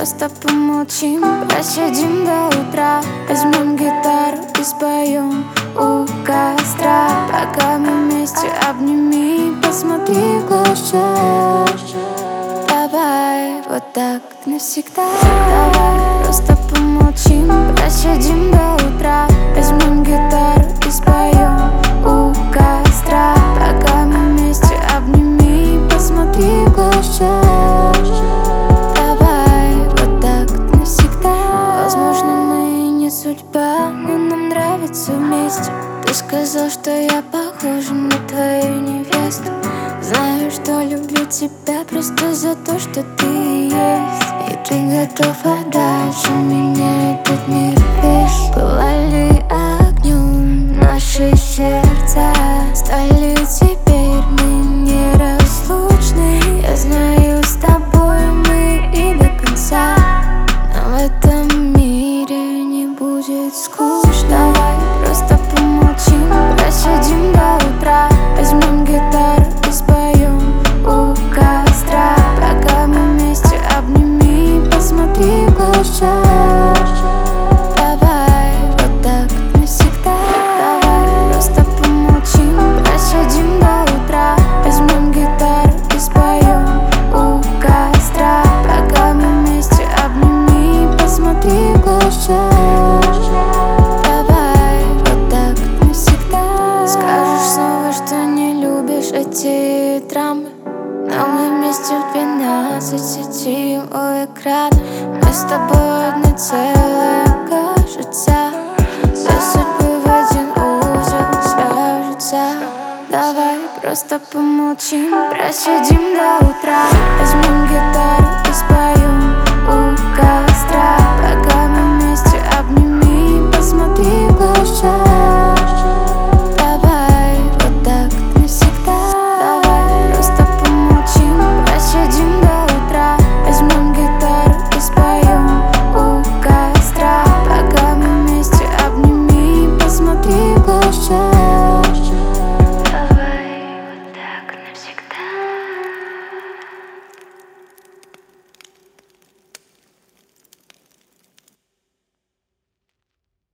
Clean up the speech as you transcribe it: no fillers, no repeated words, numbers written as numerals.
просто помолчим, просидим до утра. Возьмем гитару и споем у костра. Пока мы вместе, обними, посмотри в глаза. Давай вот так навсегда. Давай просто помолчим, просидим до утра. Возьмем гитару и споем у костра. Пока мы вместе, обними, посмотри в глаза. Давай вот так навсегда. Возможно, мы не судьба, но нам нравится вместе. Ты сказал, что я похожа на твою невесту. Знаю, что люблю тебя просто за то, что ты есть. И ты готов отдать за меня этот мир весь. Пылали огнем наши сердца, стали теперь мы неразлучны. Я знаю, с тобой мы и до конца, но в этом мире не будет скучно. Давай просто помолчим, просидим до утра. Возьмем гитару и споем у костра. Пока мы вместе, обними, посмотри в глаза. Давай вот так навсегда. Давай просто помолчим, просидим до утра. Возьмем гитару и споем у костра. Пока мы вместе, обними, посмотри в глаза. Давай вот так навсегда. Скажешь снова, что не любишь эти драмы, но мы вместе в 12 сидим у экрана. Мы с тобой одно целое, кажется. Все судьбы в один узел свяжутся. Давай просто помолчим, просидим до утра. Возьмем гитару